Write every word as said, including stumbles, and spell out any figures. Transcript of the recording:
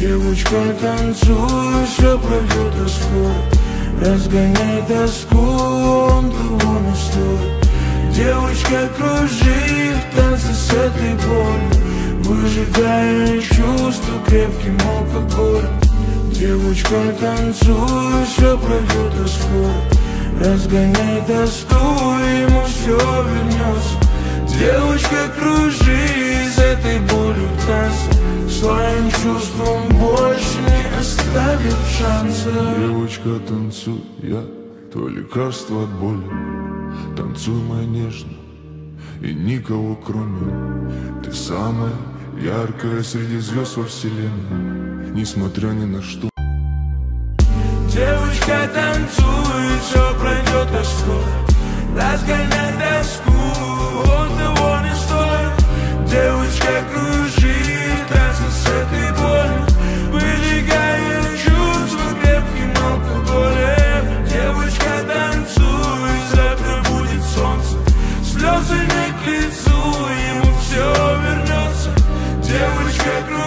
Девочка, танцуй, все пройдет и скоро. Разгоняй тоску, он того не стоит. Девочка, кружи в танце с этой болью, выжигая чувства крепким алкоголем. Девочка, танцуй, все пройдет и скоро. Разгоняй тоску, ему все вернется. Девочка, кружи с этой болью в танце, своим чувством больше не оставит шанса. Девочка, танцуй, я твое лекарство от боли. Танцуй, моя нежно, и никого кроме. Ты самая яркая среди звезд во вселенной, несмотря ни на что. Девочка, танцуй, все пройдет и скоро. Разгоняй тоску, он того не стоит. Девочка, кружи в танце с этой болью, выжигая чувства крепким алкоголем. Девочка, танцуй, завтра будет солнце, слезы не к лицу, ему все вернется. Девочка, кружи